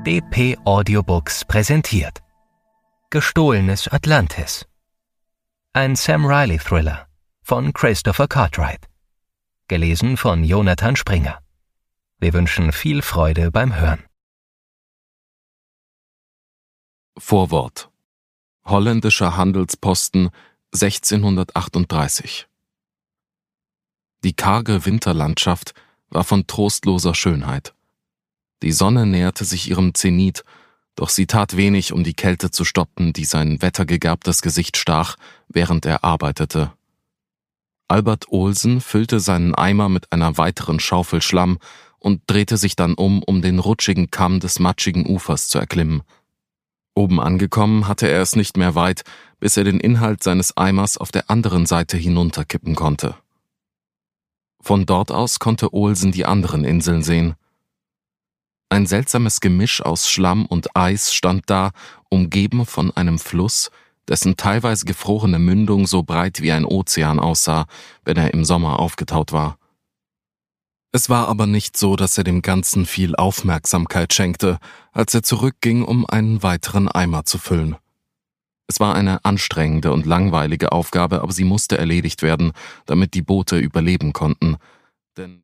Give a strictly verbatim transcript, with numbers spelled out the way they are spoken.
D P Audiobooks präsentiert Gestohlenes Atlantis. Ein Sam Riley-Thriller von Christopher Cartwright. Gelesen von Jonathan Springer. Wir wünschen viel Freude beim Hören. Vorwort. Holländischer Handelsposten sechzehnhundertachtunddreißig. Die karge Winterlandschaft war von trostloser Schönheit. Die Sonne näherte sich ihrem Zenit, doch sie tat wenig, um die Kälte zu stoppen, die sein wettergegerbtes Gesicht stach, während er arbeitete. Albert Olsen füllte seinen Eimer mit einer weiteren Schaufel Schlamm und drehte sich dann um, um den rutschigen Kamm des matschigen Ufers zu erklimmen. Oben angekommen hatte er es nicht mehr weit, bis er den Inhalt seines Eimers auf der anderen Seite hinunterkippen konnte. Von dort aus konnte Olsen die anderen Inseln sehen. Ein seltsames Gemisch aus Schlamm und Eis stand da, umgeben von einem Fluss, dessen teilweise gefrorene Mündung so breit wie ein Ozean aussah, wenn er im Sommer aufgetaut war. Es war aber nicht so, dass er dem Ganzen viel Aufmerksamkeit schenkte, als er zurückging, um einen weiteren Eimer zu füllen. Es war eine anstrengende und langweilige Aufgabe, aber sie musste erledigt werden, damit die Boote überleben konnten, denn